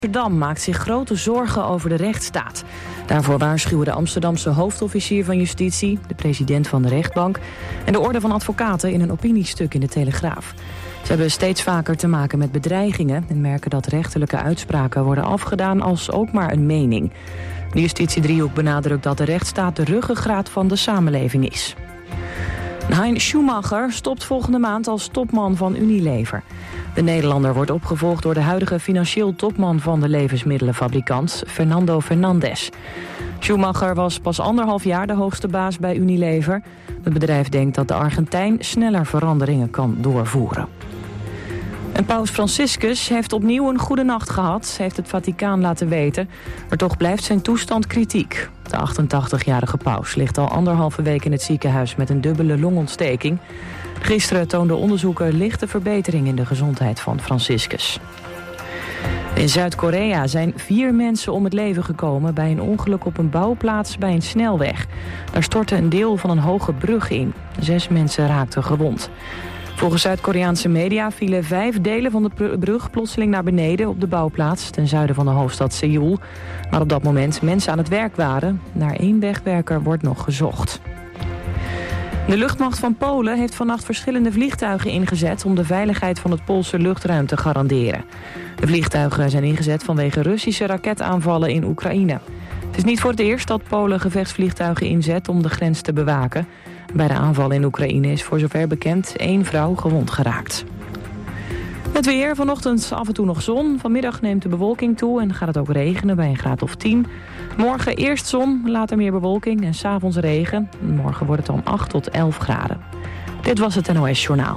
Amsterdam maakt zich grote zorgen over de rechtsstaat. Daarvoor waarschuwen de Amsterdamse hoofdofficier van Justitie, de president van de rechtbank en de Orde van Advocaten in een opiniestuk in de Telegraaf. Ze hebben steeds vaker te maken met bedreigingen en merken dat rechterlijke uitspraken worden afgedaan als ook maar een mening. De justitiedriehoek benadrukt dat de rechtsstaat de ruggengraat van de samenleving is. Hein Schumacher stopt volgende maand als topman van Unilever. De Nederlander wordt opgevolgd door de huidige financieel topman van de levensmiddelenfabrikant, Fernando Fernandes. Schumacher was pas 1,5 jaar de hoogste baas bij Unilever. Het bedrijf denkt dat de Argentijn sneller veranderingen kan doorvoeren. En paus Franciscus heeft opnieuw een goede nacht gehad, heeft het Vaticaan laten weten. Maar toch blijft zijn toestand kritiek. De 88-jarige paus ligt al 1,5 week in het ziekenhuis met een dubbele longontsteking. Gisteren toonden onderzoeken lichte verbetering in de gezondheid van Franciscus. In Zuid-Korea zijn 4 mensen om het leven gekomen bij een ongeluk op een bouwplaats bij een snelweg. Daar stortte een deel van een hoge brug in. 6 mensen raakten gewond. Volgens Zuid-Koreaanse media vielen 5 delen van de brug plotseling naar beneden op de bouwplaats ten zuiden van de hoofdstad Seoul. Maar op dat moment mensen aan het werk waren. Naar 1 wegwerker wordt nog gezocht. De luchtmacht van Polen heeft vannacht verschillende vliegtuigen ingezet om de veiligheid van het Poolse luchtruim te garanderen. De vliegtuigen zijn ingezet vanwege Russische raketaanvallen in Oekraïne. Het is niet voor het eerst dat Polen gevechtsvliegtuigen inzet om de grens te bewaken. Bij de aanvallen in Oekraïne is voor zover bekend 1 vrouw gewond geraakt. Het weer, vanochtend af en toe nog zon. Vanmiddag neemt de bewolking toe en gaat het ook regenen bij een graad of 10. Morgen eerst zon, later meer bewolking en 's avonds regen. Morgen wordt het dan 8 tot 11 graden. Dit was het NOS Journaal.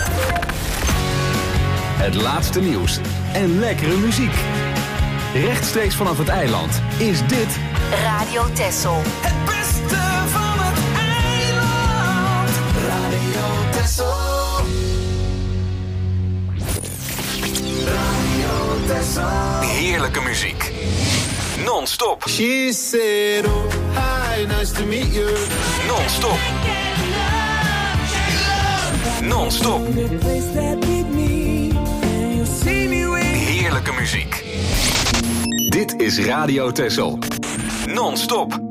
Het laatste nieuws en lekkere muziek. Rechtstreeks vanaf het eiland is dit Radio Texel. Het beste van het eiland. Radio Texel. Radio Texel. heerlijke muziek. Non-stop. She said, oh, hi, nice to meet you. Non-stop. Non-stop. Heerlijke muziek. Dit is Radio Texel. Non-stop.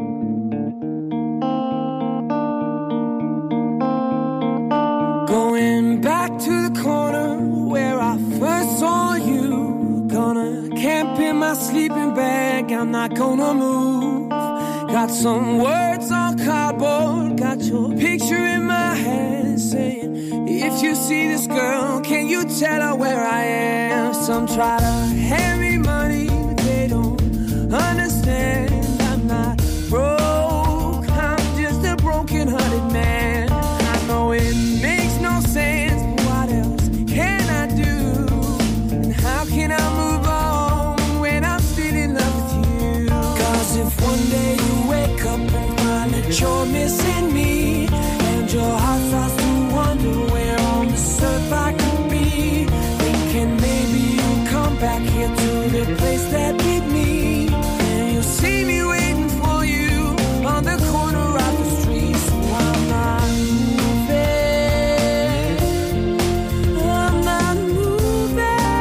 Going back to the corner where I first saw you. Gonna camp in my sleeping bag, I'm not gonna move. Got some words on cardboard, got your picture in my hand, saying, if you see this girl, can you tell her where I am? Some try to hand me money, but they don't understand. I'm not broke, I'm just a broken-hearted man. I know it makes no sense, but what else can I do? And how can I move on when I'm still in love with you? 'Cause if one day you wake up and find that you're missing me, and your heart starts to wonder where on this earth I could be, thinking maybe you'll come back here to the place that beat me, and you'll see me waiting for you on the corner of the street. So I'm not moving, I'm not moving.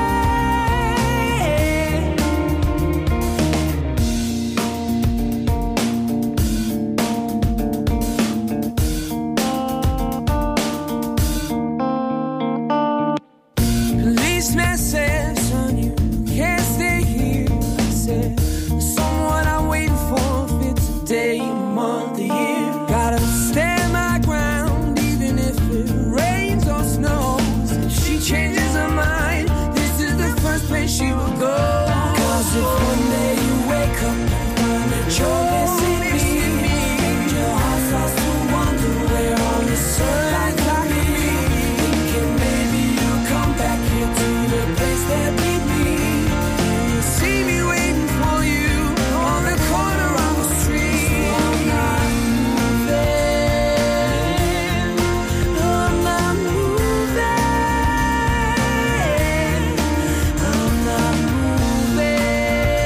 Policeman said, son, you can't stay here. I said, someone I'm waiting for fits a day, a month, a year. Gotta stand my ground, even if it rains or snows. If she changes her mind, this is the first place she will go. 'Cause if one day you wake up and find that you're missing me, and your heart starts to wonder where on this earth I could be, thinking maybe you'll come back here to the place that beat me, and you'll see me waiting for you on the corner of the street. I'm not moving, I'm not moving, I'm not moving.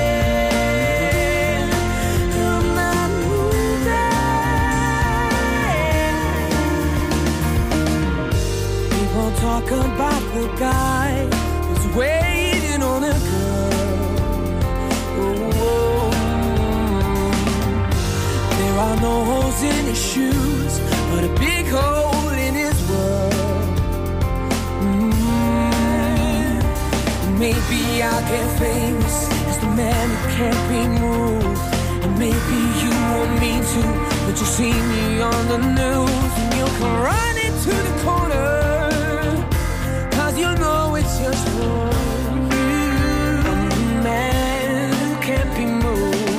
no holes in his shoes, but a big hole in his world. Maybe I'll get famous as the man who can't be moved. And maybe you want me to, but you'll see me on the news. And you'll come running to the corner, 'cause you know it's just for you. I'm the man who can't be moved.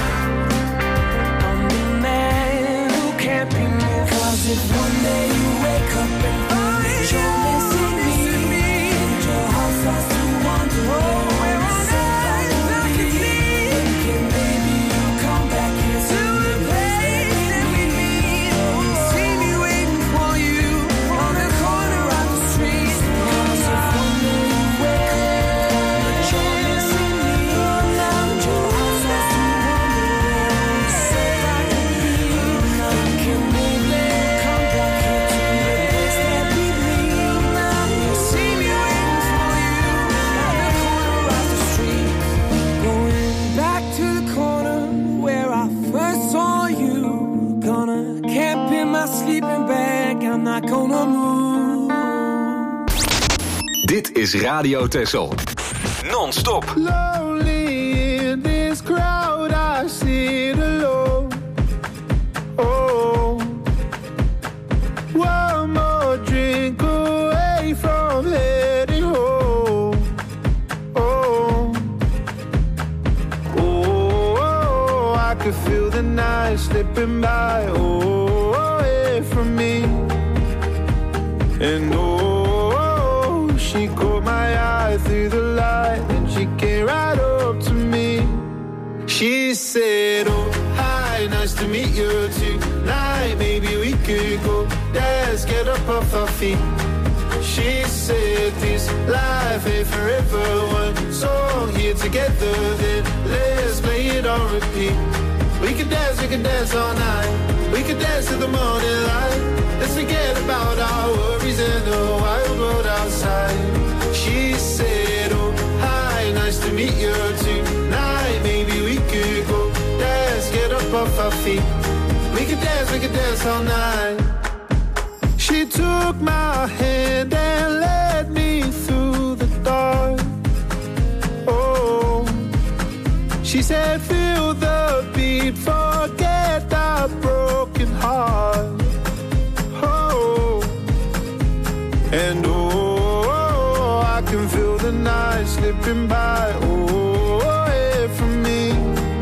I'm the man who can't be moved. 'Cause if one day you wake up and find that you're missing me, and your heart starts to wonder where on earth I could be, thinking maybe you'll come back here to the place that we meet. See me waiting for you on the corner of the street. 'Cause if one day you wake up and you're missing me, and your heart starts to wonder where on earth I could be, thinking maybe you'll come back here to the place that we meet. See me waiting for you on the corner of the street. Going back to the corner where I first saw you. Gonna camp in my sleeping bag. I'm not gonna move. Dit is Radio Texel. Non-stop. Lonely in this crowd, I sit alone. Oh, one more drink away from heading home. Oh, oh, I could feel the night slipping by. Oh, away from me. And oh, she caught my eye through the light, and she came right up to me. She said, oh, hi, nice to meet you tonight. Maybe we could go dance, get up off our feet. She said, this life ain't forever. One song here together, then let's play it on repeat. We could dance all night. We could dance till the morning light. Let's forget about our worries and the wild world outside. She said, oh, hi, nice to meet you tonight. Maybe we could go dance, get up off our feet. We could dance all night. She took my hand and led me through the dark. Oh, she said, feel the beat, forget our broken heart. Oh, and oh, I can feel the night slipping by. Oh, away from me.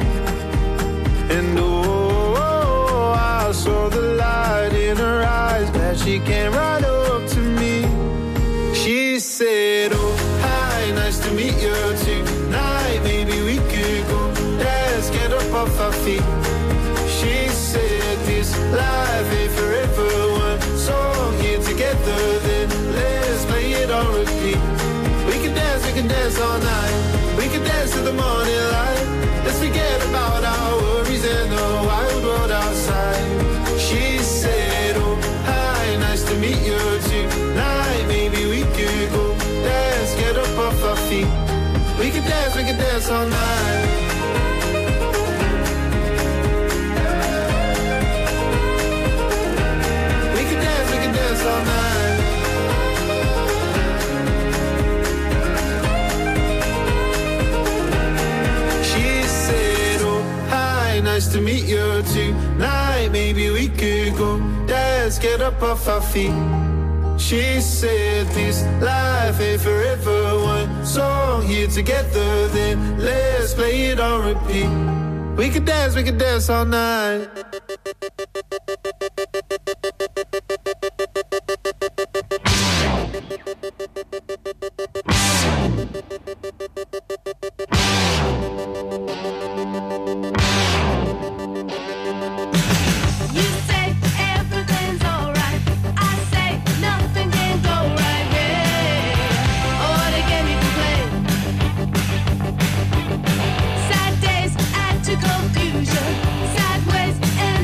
And oh, I saw the light in her eyes, glad she came right up to me. She said, oh, hi, nice to meet you tonight. Maybe we could go dance, get up off our feet. She said, this life ain't forever. One song here together, then let's play it on repeat. We can dance all night. We can dance till the morning light. Let's forget about our worries and the wild world outside. She said, oh, hi, nice to meet you tonight. Maybe we could go dance, get up off our feet. We can dance all night. We can dance all night. She said, oh, hi, nice to meet you tonight. Maybe we could go dance, get up off our feet. She said, this life ain't forever. One song here together, then let's play it on repeat. We could dance all night. Confusion, sideways and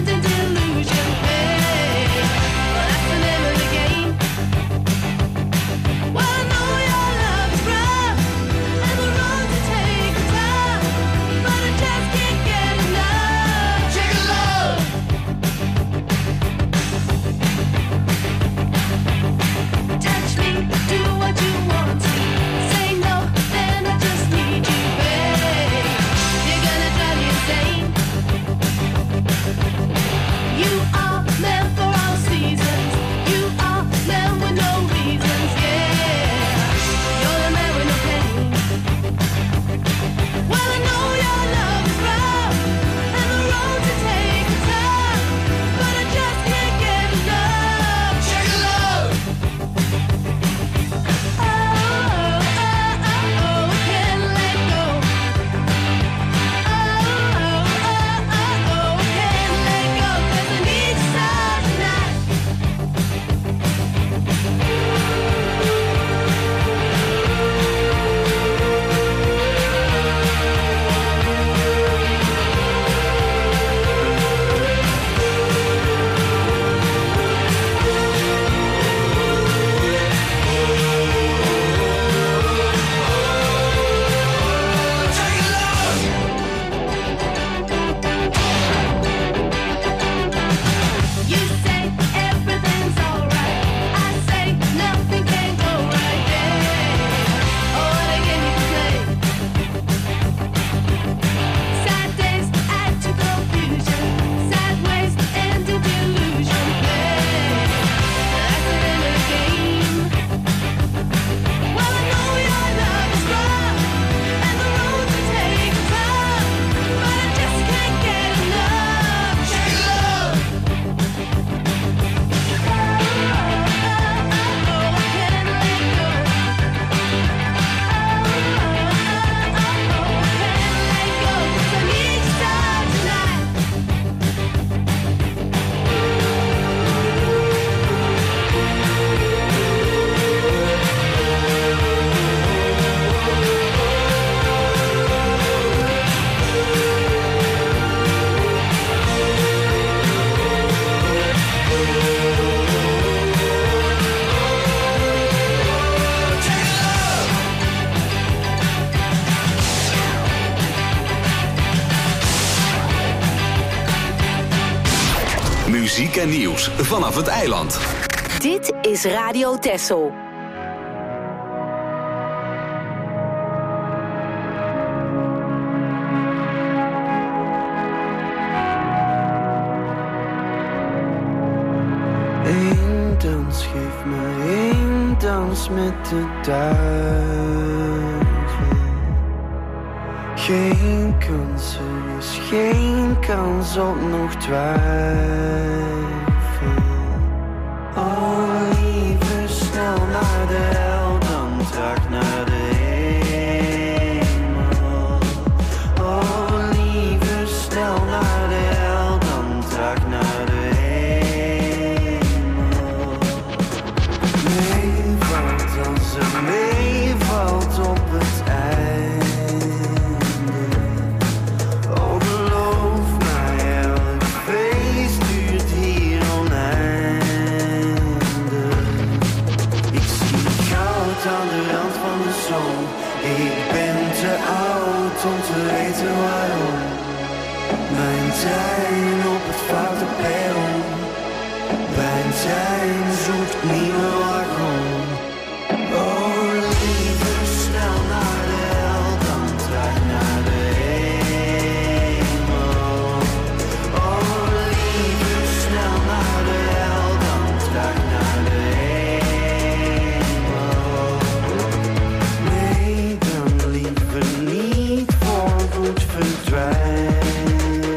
muziek en nieuws vanaf het eiland. Dit is Radio Texel. Eén dans, geef me één dans met de duivel. Geen kans, er is geen kans op nog twijfel. Oh, liever snel naar de hel dan traag naar de hemel. Oh, liever snel naar de hel dan traag naar de hemel. Meevalt als er meevalt op het einde. Oh, geloof mij, elk feest duurt hier oneindig. Ik zie goud aan de rand van de zon. Ik ben te oud om te weten waarom. Mijn trein op het foute perron. Mijn trein zoekt nieuwe wagon. Oh, liever snel naar de hel dan traag naar de hemel. Oh, liever snel naar de hel dan traag naar de hemel. Nee, dan liever niet voorgoed verdwijnen.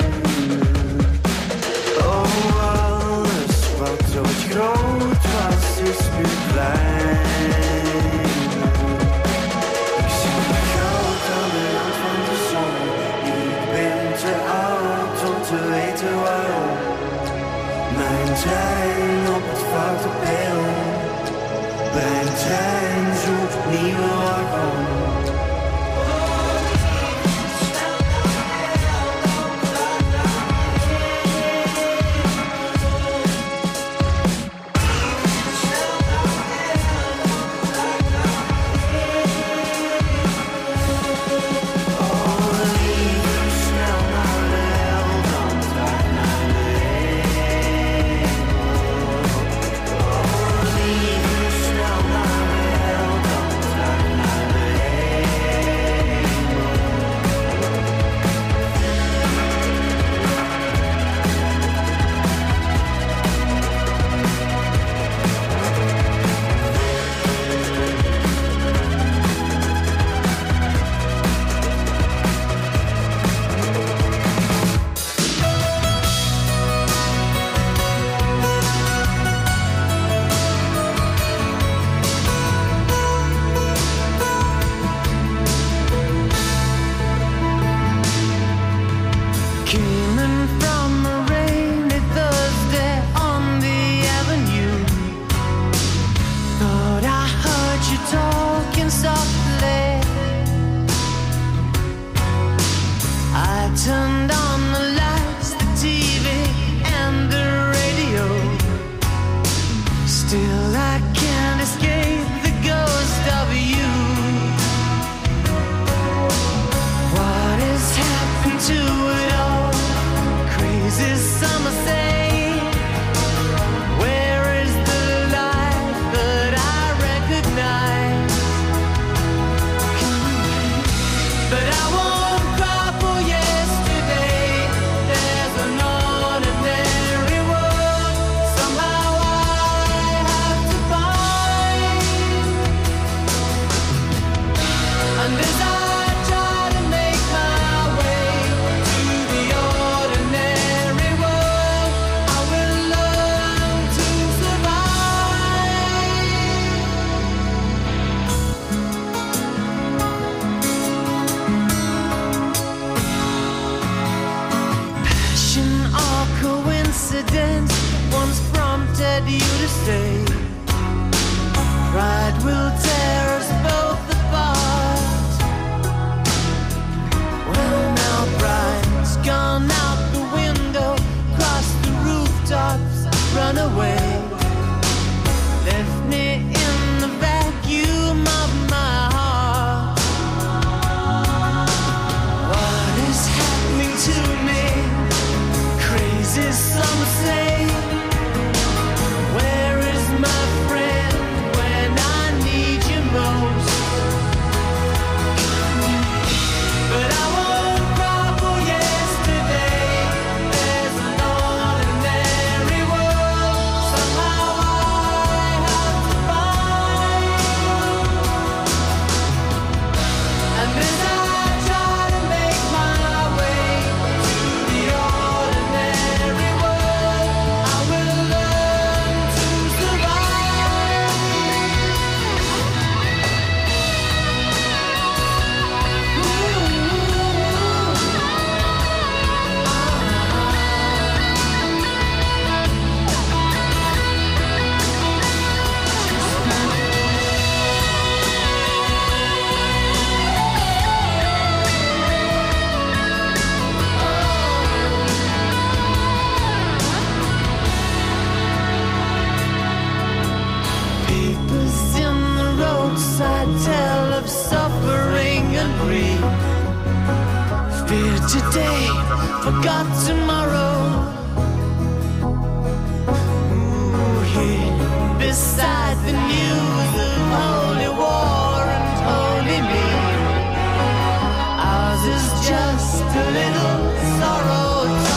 Oh, alles wat ooit groot was is nu klein. Ik zie goud aan de rand van de zon. Ik ben te oud om te weten waarom. Mijn trein op het foute perron. Mijn trein zoekt nieuwe wagon. Some say today, forgot tomorrow. Ooh, here, beside the news of holy war and holy me, ours is just a little sorrow.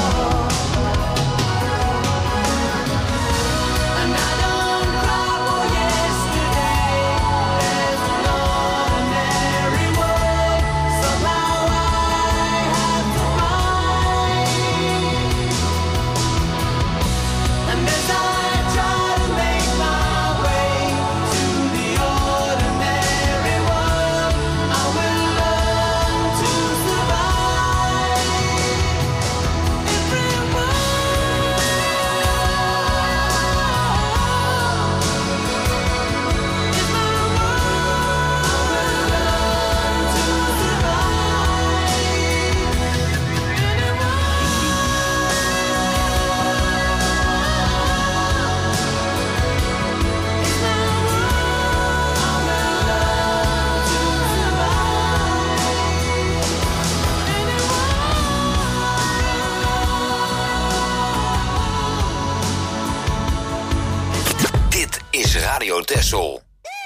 Radio Texel.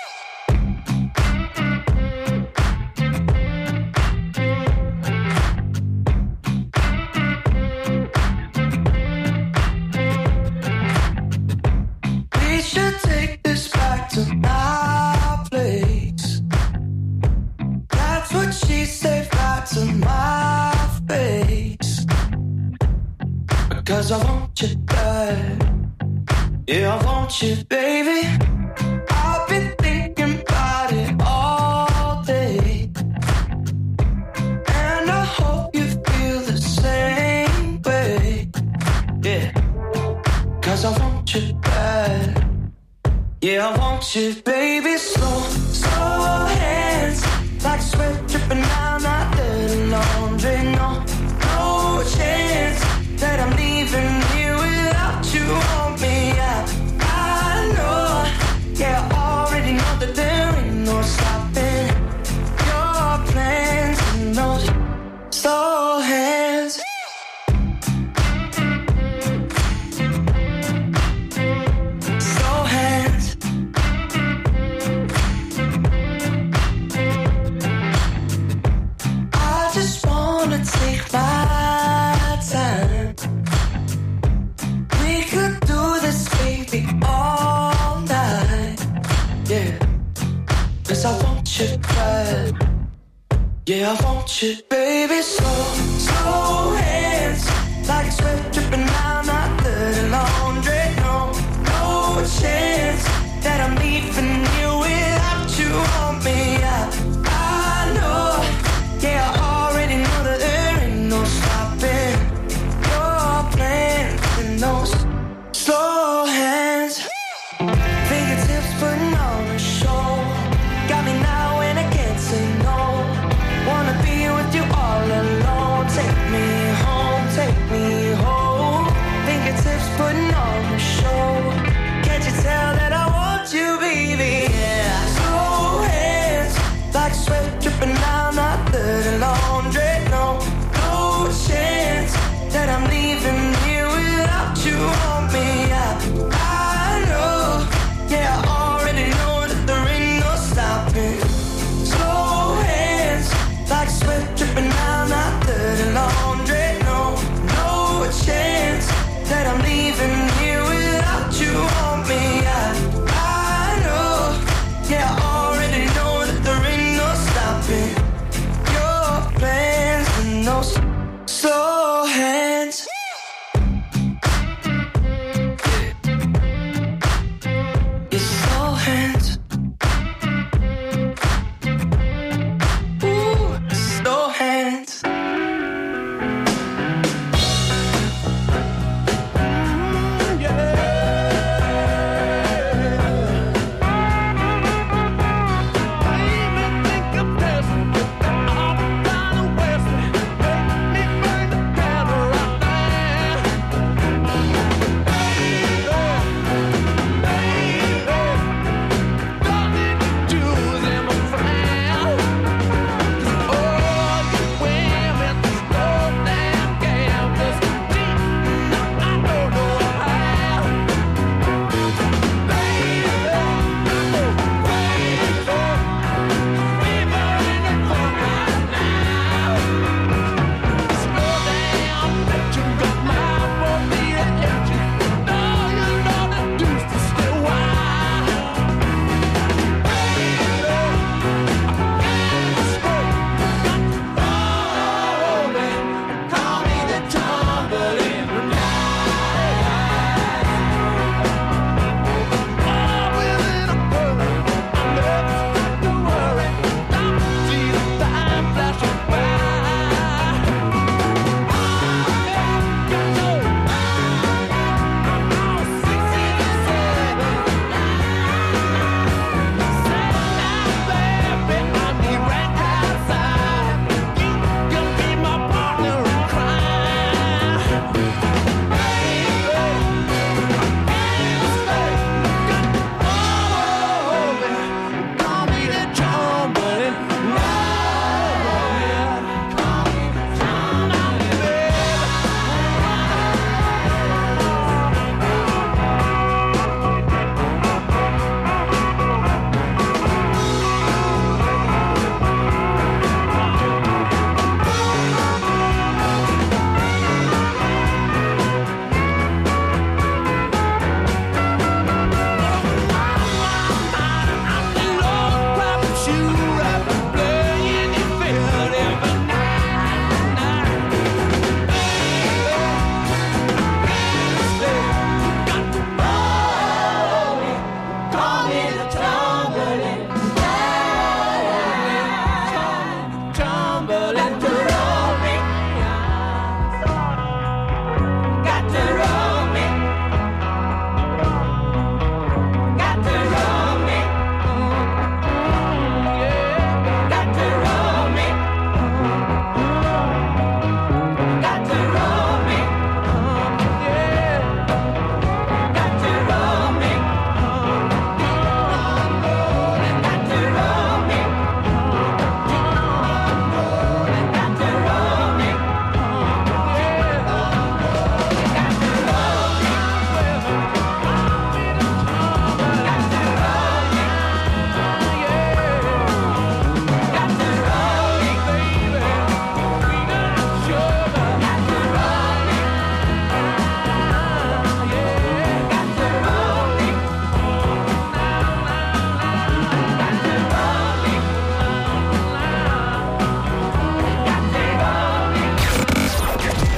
We should take this back to my place. That's what she said right to my face. Because I want you back. Yeah, I want you, baby. I've been thinking about it all day, and I hope you feel the same way. Yeah, 'cause I want you bad. Yeah, I want you, baby. Slow, slow hands, like sweat dripping down that dirty laundry. No, no chance that I'm leaving here without you on me. I know, yeah, I already know that there ain't no stopping your plans and those slow hands. Slow hands. I just wanna take my time. We could do this, baby, all night. Yeah, 'cause I want you bad. Yeah, I want you, baby. Slow, slow hands, like sweat dripping down that dirty laundry. No, no chance that I'm leaving you without you on me. I know, yeah, I already know that there ain't no stopping your plans and those slow hands. Fingertips putting on a show. Got me now and I can't say no. Wanna be with you all alone. Take me home, take me home. Fingertips putting on a show. Can't you tell that I want you, baby? Yeah. Slow hands, like sweat dripping down that dirty laundry. No, no chance that I'm leaving here without you on me. I know, yeah, I already know that there ain't no stopping. Slow hands, like sweat dripping down that dirty laundry. No, no chance that I'm leaving here without you on me. I know, yeah, I already know that there ain't no stopping your plans and those slow hands. Your slow hands. Ooh, slow hands. Well,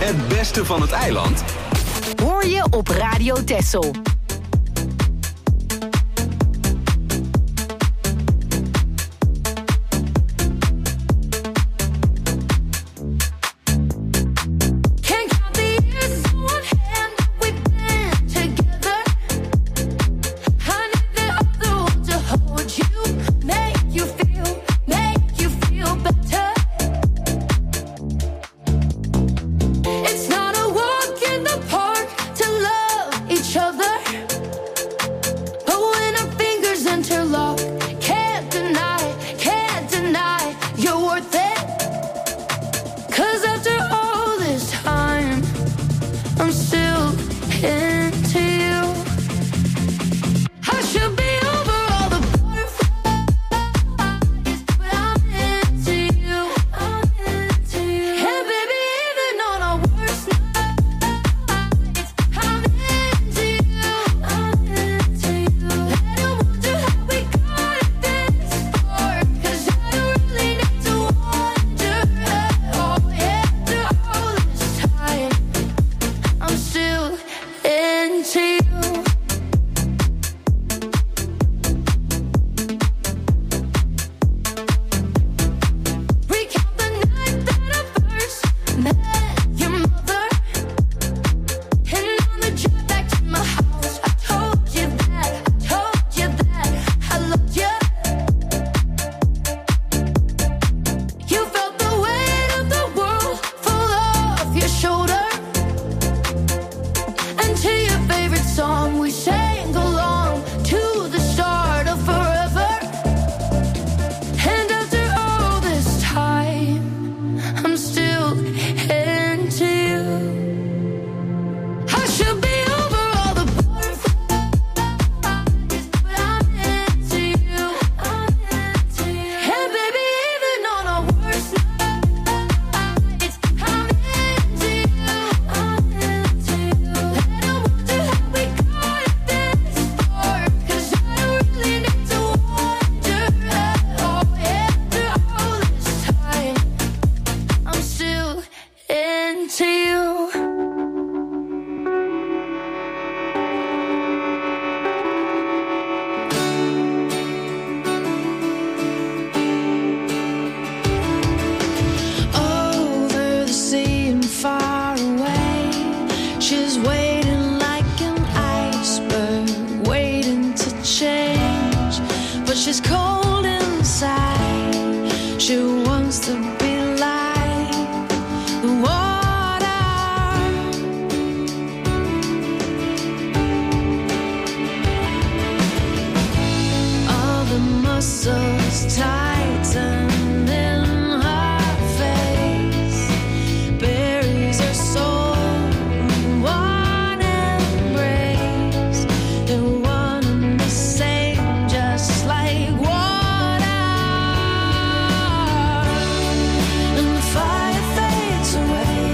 Het beste van het eiland Hoor je op Radio Texel. Fire fades away.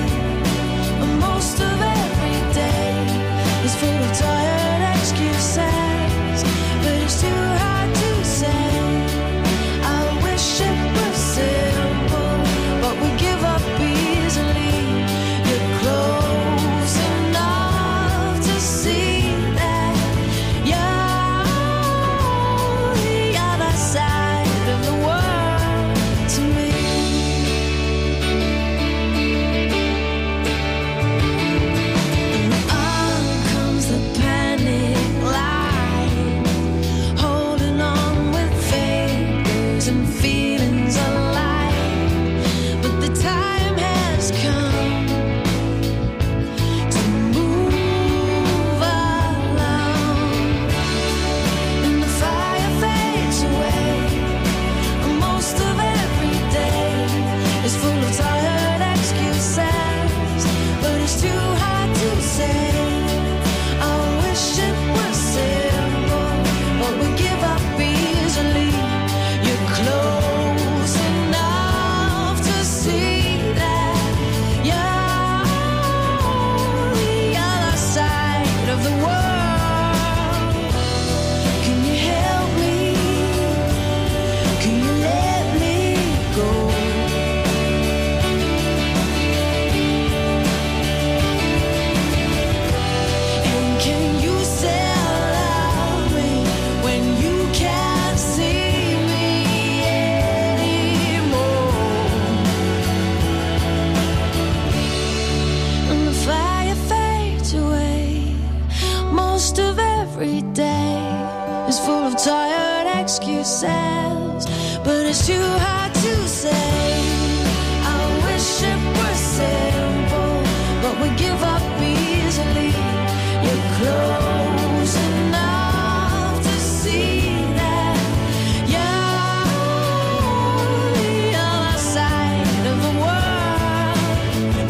every day is full of tired excuses, but it's too hard to say. I wish it were simple, but we give up easily. You're close enough to see that you're the other side of the world.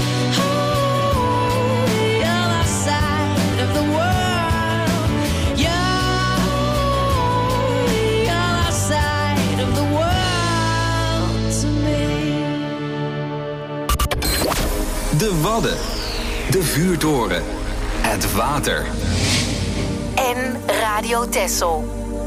Oh, the other side of the world. You're the other side of the world to me. De Wadden, de vuurtoren, het water. En Radio Texel.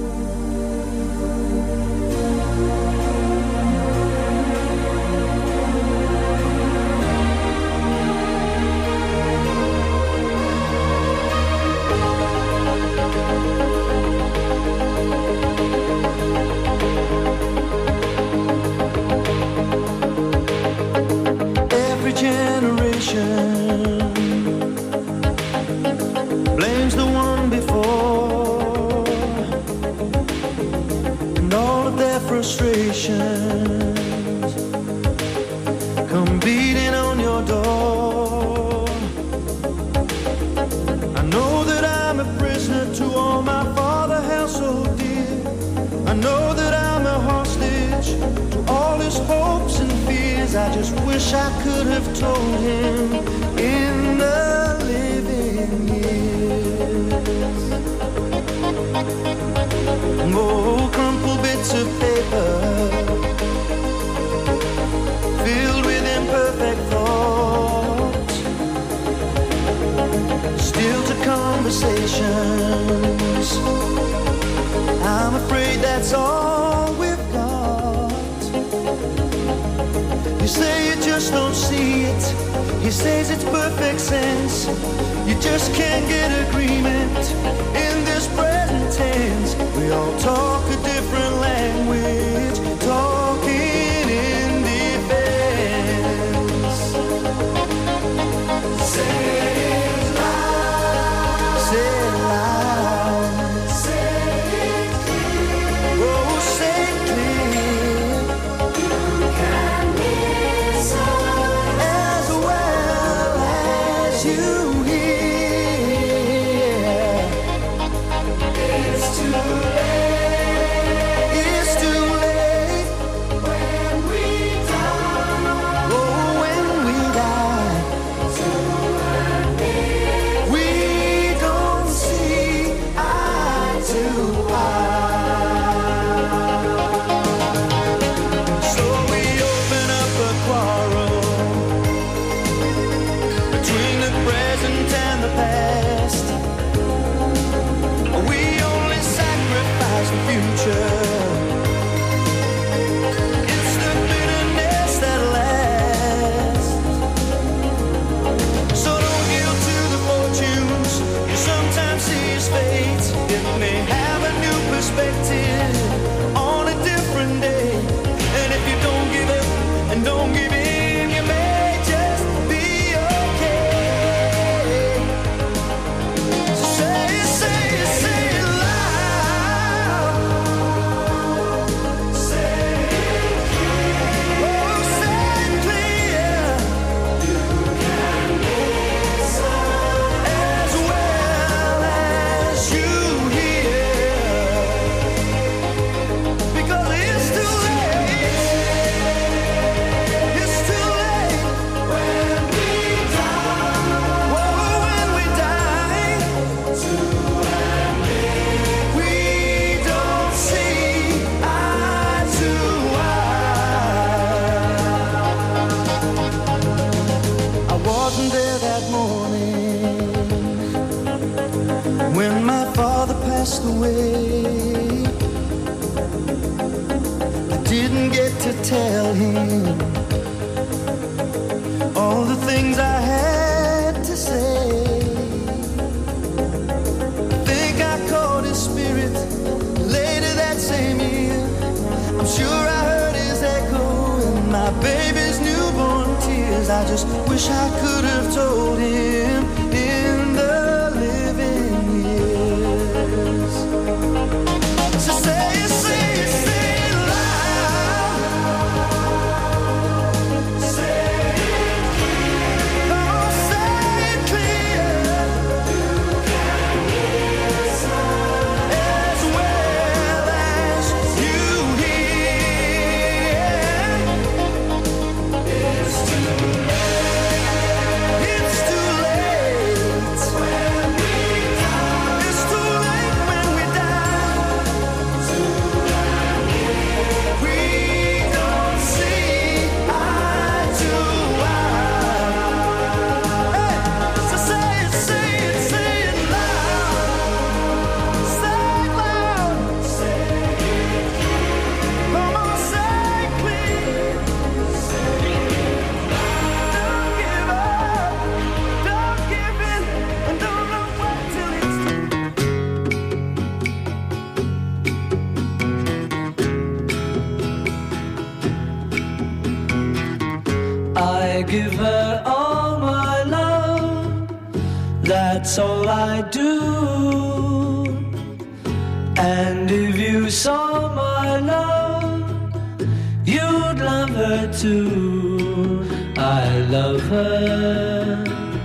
Every generation blames the one before, and all of their frustrations come beating on your door. I know that I'm a prisoner to all my father held so dear. I know that I'm a hostage to all his hopes and fears. I just wish I could have told him in the living years. Oh, crumpled bits of paper filled with imperfect thoughts, still to conversations. I'm afraid that's all we've got. You say you just don't see it. He says it's perfect sense. You just can't get agreement in this present tense. We all talk a different language, talking in defense. Say it loud. Say it loud. Say it clear. Oh, say it clear. You can listen as well as you hear. It's too late. It's too late when we die. Oh, when we die. We don't see eye to eye. So we open up a quarrel between the present and the past. We only sacrifice the future. It's the bitterness that lasts. So don't yield to the fortunes you sometimes see as fate. It may have a new perspective on a different day. And if you don't give up and don't give in, you may just be okay. So say it, say it, say it loud. Say it clear. Oh, say it clear. You can listen as well as you hear. Because it's too late. It's too late when we die. Whoa, when we die. We don't see eye to eye. I wasn't there that morning when my father passed away. I didn't get to tell him all the things I had to say. I think I caught his spirit later that same year. I'm sure I heard his echo in my baby's newborn tears. I just wish I could have told him in the living years. give her all my love, that's all I do. And if you saw my love, you'd love her too. I love her.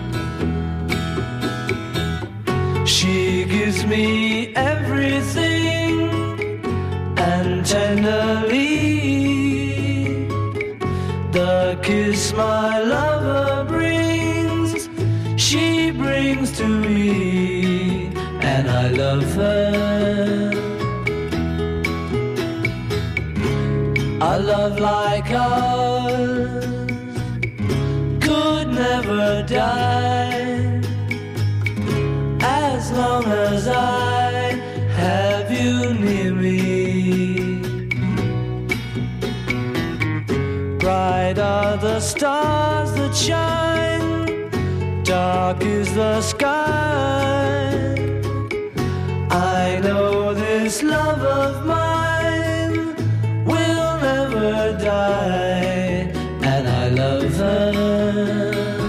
She gives me everything, and tenderly the kiss my lover brings, she brings to me, and I love her. A love like ours could never die, as long as I have you near me. Bright are the stars that shine, dark is the sky. I know this love of mine will never die, and I love her.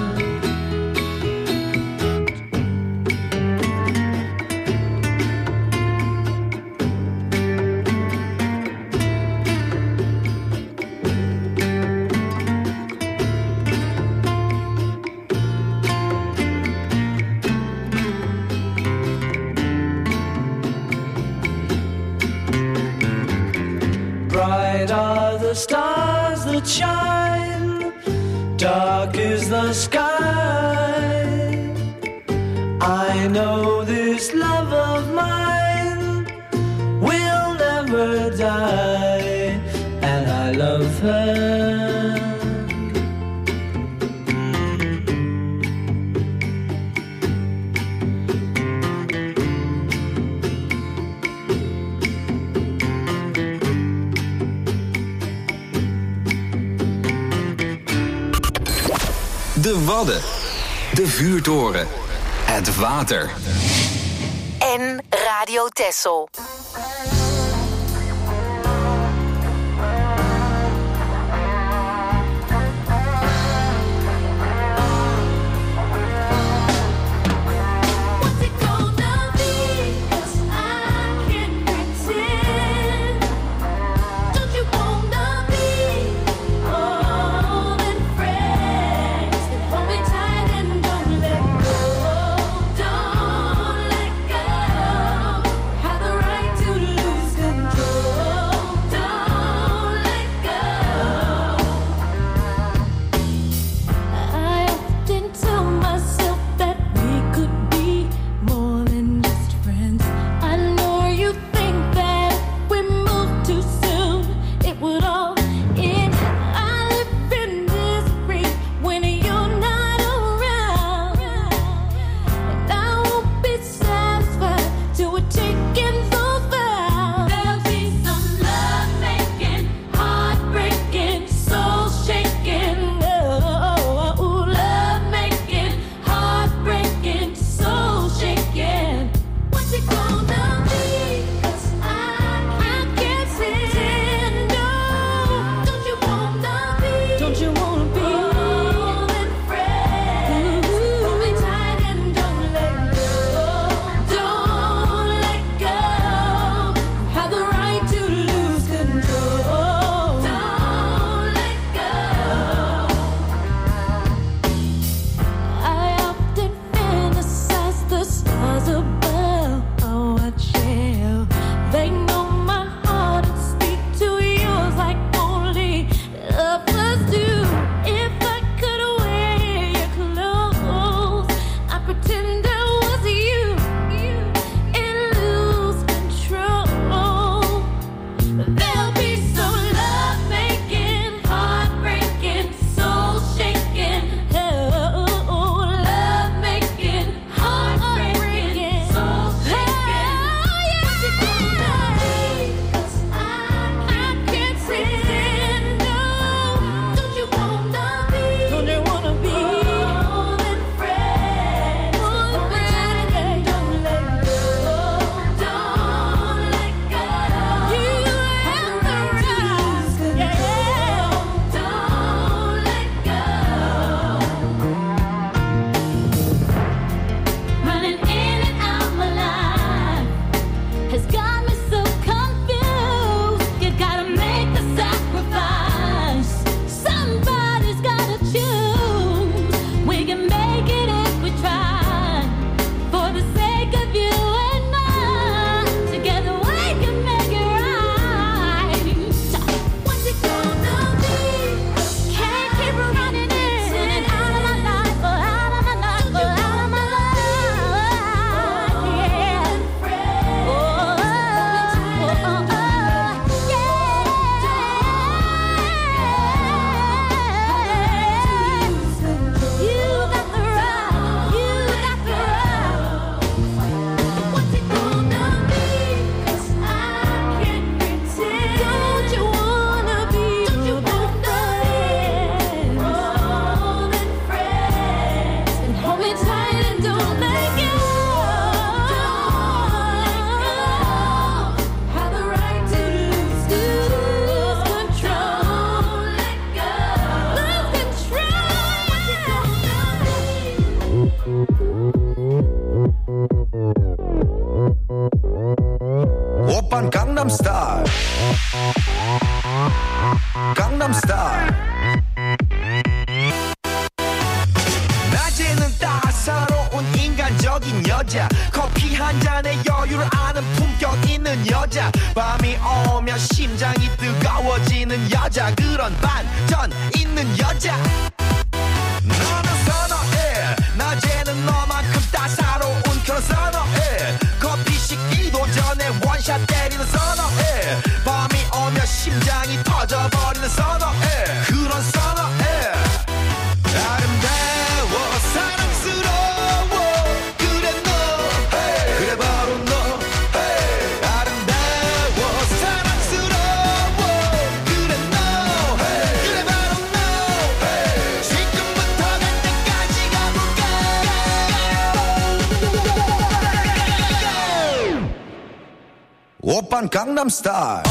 Bright are the stars that shine, dark is the sky. I know this love of mine will never die, and I love her. De Wadden, de vuurtoren, het water. En Radio Texel. Have the right 매력적인 여자 커피 한 잔에 여유를 아는 품격 있는 여자 밤이 오면 심장이 뜨거워지는 여자 그런 반전 있는 여자 너는 선어해 낮에는 너만큼 따사로운 그런 선어해 커피 식기도 전에 원샷 때리는 선어해 밤이 오면 심장이 터져버리는 선어해 그런 선어해 아름다워 사랑스러워 그래 너 hey. 그래 바로 너 hey. 아름다워 사랑스러워 그래 너 hey. 그래 바로 너 hey. 지금부터 갈 때까지 가볼까 오빤 강남스타일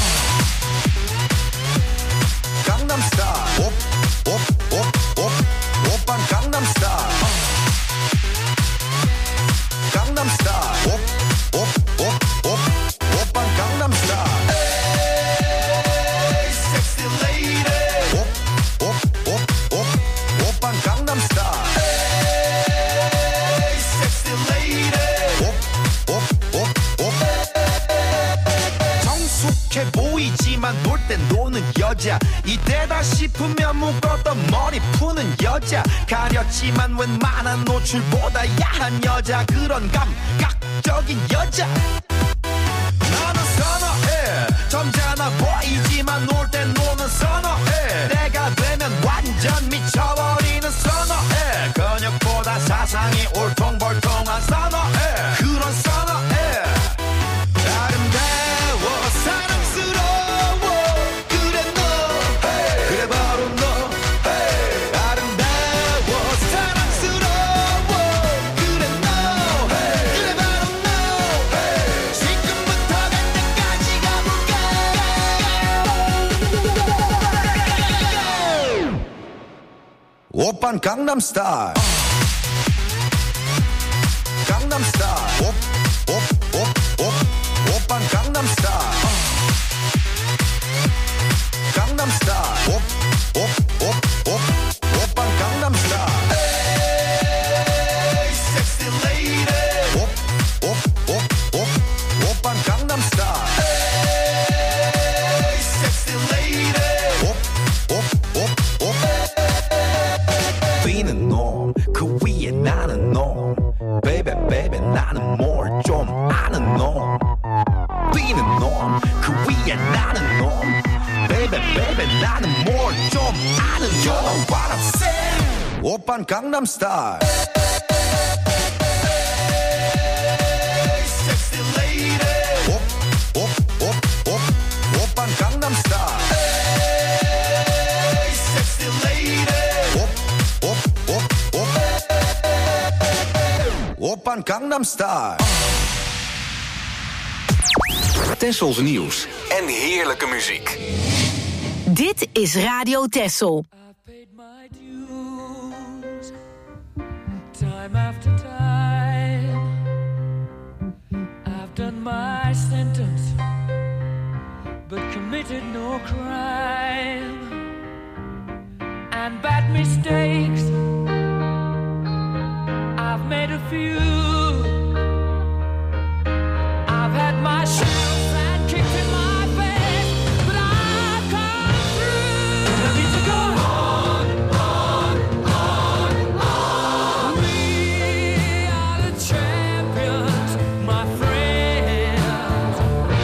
강남스타일 오빤 강남스타일 강남스타일 오빤 강남스타일 에이 섹시 레이디 오빤 강남스타일 에이 섹시 레이디 정숙해 보이지만 놀 땐 노는 여자 이때다 싶으면 묶었던 머리 푸는 여자 가렸지만 웬만한 노출보다 야한 여자 그런 감각적인 여자 나는 선어해 점잖아 보이지만 놀 땐 노는 선어해 내가 되면 완전 미쳐버리는 선어해 근육보다 사상이 울퉁불퉁한 선어해 그런 선어해 아름다워 사랑스러워 그래 너 hey. 그래 바로 너 hey. 아름다워 사랑스러워 그래 너 hey. 그래 바로 너 hey. 지금부터 갈 때까지 가볼까 오빤 강남스타일 강남스타일 오빤 강남스타일 강남스타일 오빤 강남스타일 에이 섹시 레이디 오빤 강남스타일 에이 섹시 레이디 뛰는 놈 그 위에 나는 놈 베이베 베이베 나는 뭘 좀 아는 놈 뛰는 놈 그 위에 나는 놈 베이베 베이베 나는 뭘 좀 아는 놈 You know what I'm saying 오빤 강남스타일 섹시 레이디 오빤 강남스타일 섹시 레이디 오빤 강남스타일 Tessels nieuws en heerlijke muziek. Dit is Radio Texel. Time after time, I've done my sentence, but committed no crime. And bad mistakes, I've made a few. I've had my shouts and kicked in my face, but I've come through. I need to go on. We are the champions, my friends,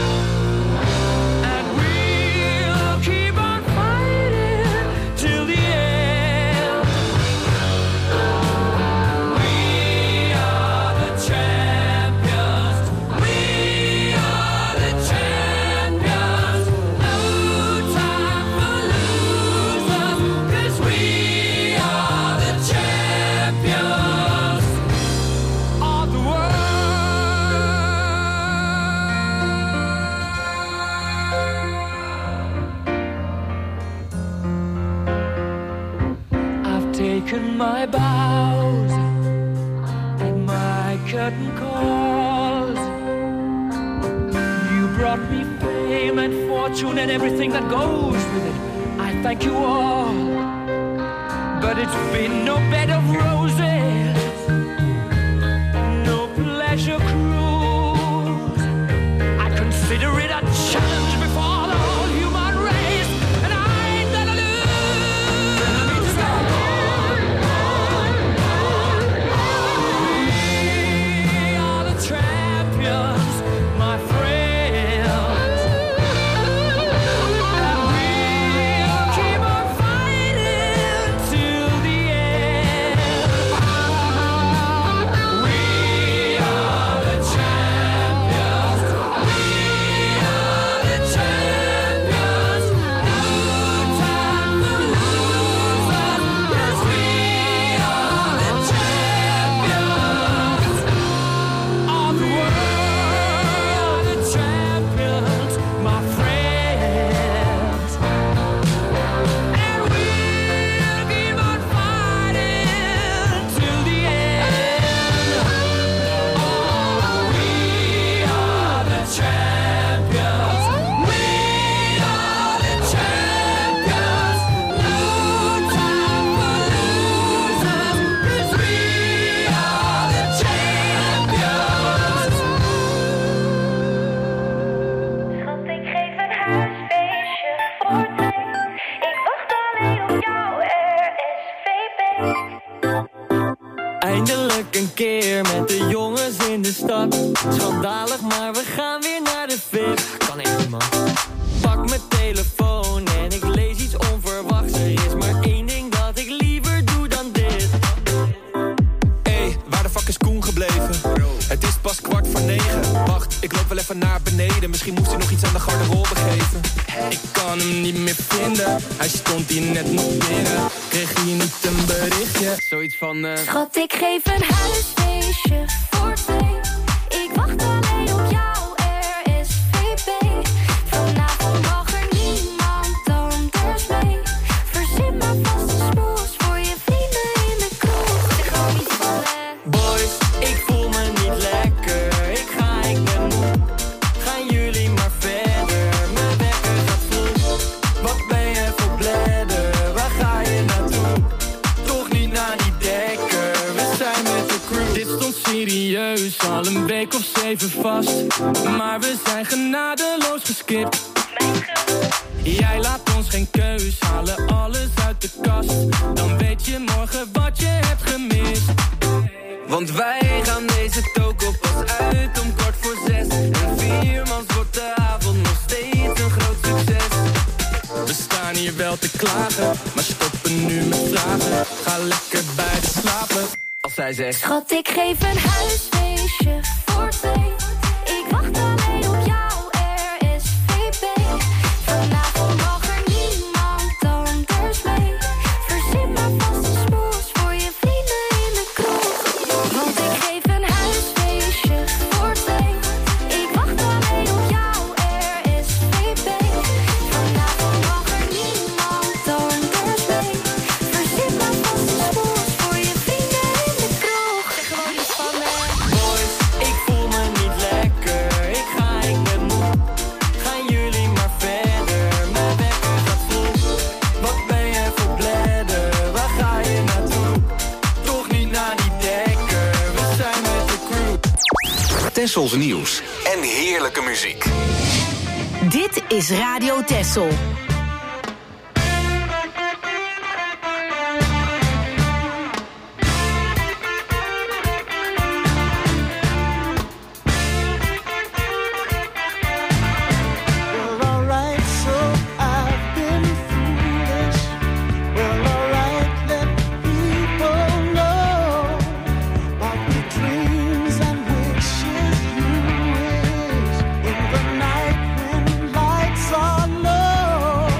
and we'll keep on fighting till the end. We are the champions. We are the champions. No time for losers, 'cause we are the champions of the world. I've taken my bows and my curtain calls. You brought me fame and fortune and everything that goes with it. I thank you all, but it's been no bed of roses, no Eindelijk een keer met de jongens in de stad. Schandalig, maar we gaan weer naar de VIP. Kan echt niet, man. Pak mijn telefoon en ik lees iets onverwachts. Er is maar één ding dat ik liever doe dan dit. Hey, waar de fuck is Koen gebleven? Het is pas 8:45. Wacht, ik loop wel even naar beneden. Misschien moest hij nog iets aan de garderobe geven. Ik kan hem niet meer vinden. Hij stond hier net nog binnen. Kreeg hier niet een berichtje? Zoiets van Schat, ik geef een huisfeestje voor 2. Ik wacht alleen op jou, RSVP. Vanavond mag er niemand anders mee. Verzin maar vast een smoes voor je vrienden in de kroeg. Zeg gewoon iets van Boys, ik voel me niet lekker. Ik ben moe. Gaan jullie maar verder. Mijn wekker gaat vroeg. Wat ben je voor bladder? Waar ga je naartoe? Toch niet naar die dekker. We zijn met de crew. Dit stond serieus al een week of 7 vast. Maar we zijn genadeloos geskipt. Jij laat ons geen keus, halen alles uit de kast. Dan weet je morgen wat je hebt gemist. Want wij gaan deze toko pas uit om 6:15. En 4 mans wordt de avond nog steeds een groot succes. We staan hier wel te klagen, maar stoppen nu met vragen. Ga lekker bij de slapen, als zij zegt Schat, ik geef een huisfeestje voor 2. Ik wacht alleen op jou, RSVP. Vanavond mag er niemand anders mee. Verzin maar vast een smoes voor je vrienden in de kroeg. Want ik geef een huisfeestje voor 2. Ik wacht alleen op jou, RSVP. Vanavond mag er niemand anders mee. Verzin maar vast een smoes voor je vrienden in de kroeg. Zeg gewoon iets van Boys, ik voel me niet lekker. Ik ben moe. Gaan jullie maar verder. Mijn wekker gaat vroeg. Wat ben je voor bladder? Waar ga je naartoe? Toch niet naar die dekker. We zijn met de crew. Tessels nieuws en heerlijke muziek. Dit is Radio Tessel. Well, alright, so I've been foolish. Well, alright, let people know about the dreams and wishes you wish in the night when lights are low.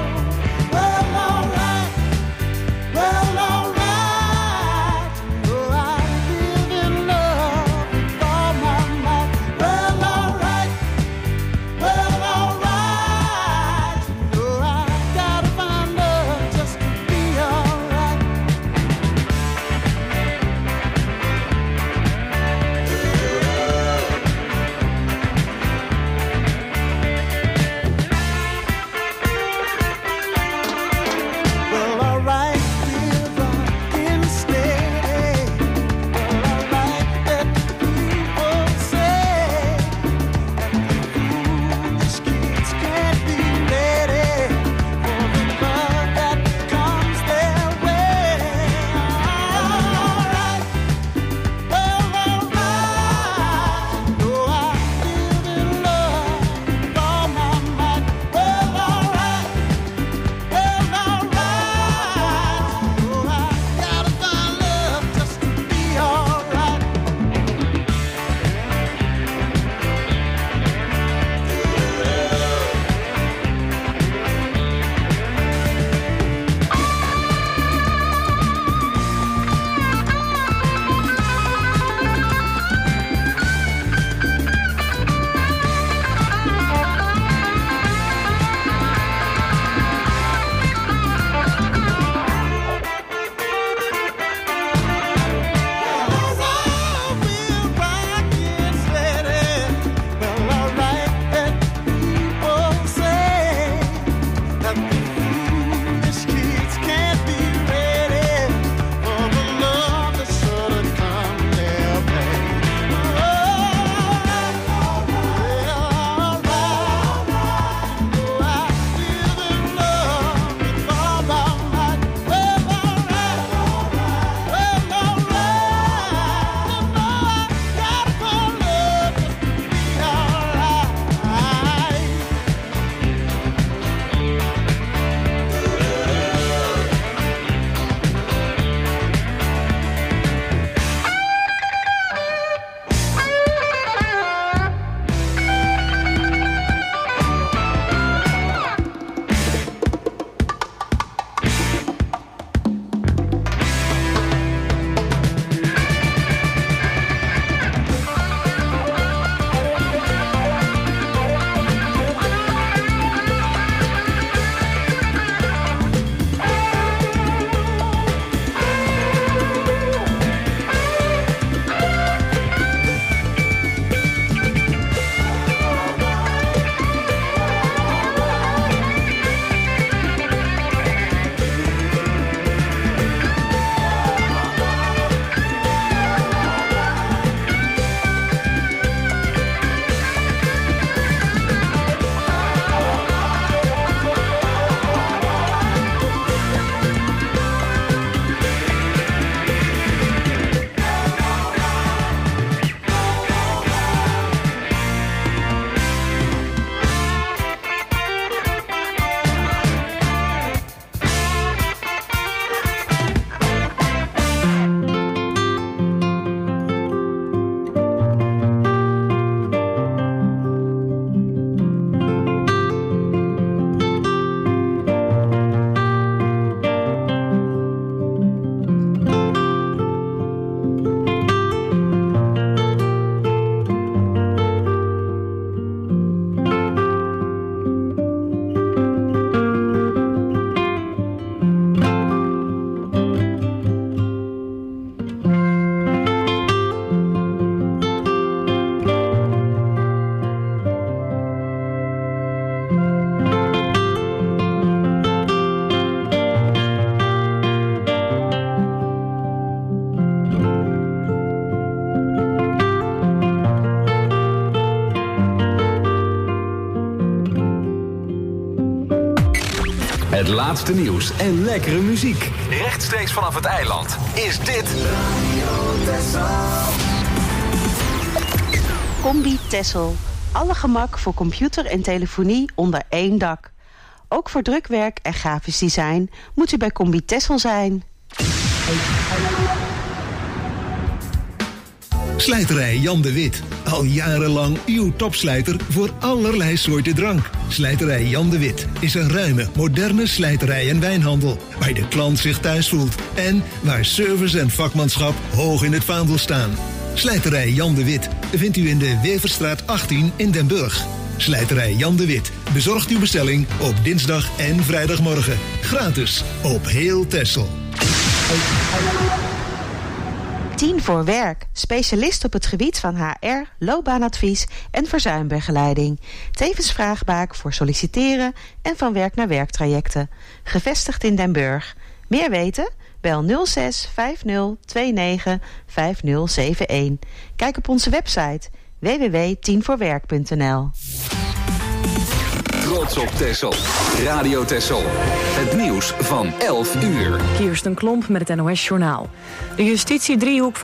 Het laatste nieuws en lekkere muziek. Rechtstreeks vanaf het eiland is dit Radio Texel. Combi Texel. Alle gemak voor computer en telefonie onder één dak. Ook voor drukwerk en grafisch design moet u bij Combi Texel zijn. Slijterij Jan de Wit. Al jarenlang uw topslijter voor allerlei soorten drank. Slijterij Jan de Wit is een ruime, moderne slijterij en wijnhandel. Waar de klant zich thuis voelt. En waar service en vakmanschap hoog in het vaandel staan. Slijterij Jan de Wit vindt u in de Weverstraat 18 in Den Burg. Slijterij Jan de Wit bezorgt uw bestelling op dinsdag en vrijdagmorgen. Gratis op heel Texel. 10 voor werk. Specialist op het gebied van HR, loopbaanadvies en verzuimbegeleiding. Tevens vraagbaak voor solliciteren en van werk naar werktrajecten. Gevestigd in Den Burg. Meer weten? Bel 06 50 29 5071. Kijk op onze website www.10voorwerk.nl. Trots op Texel. Radio Texel. Het nieuws van 11 uur. Kirsten Klomp met het NOS Journaal. De justitiedriehoek